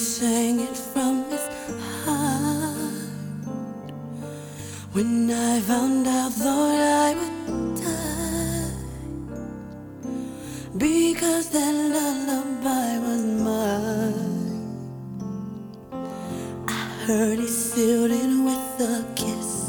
sang it from his heart. When I found out, thought I would die, because that lullaby was mine. I heard he sealed it with a kiss.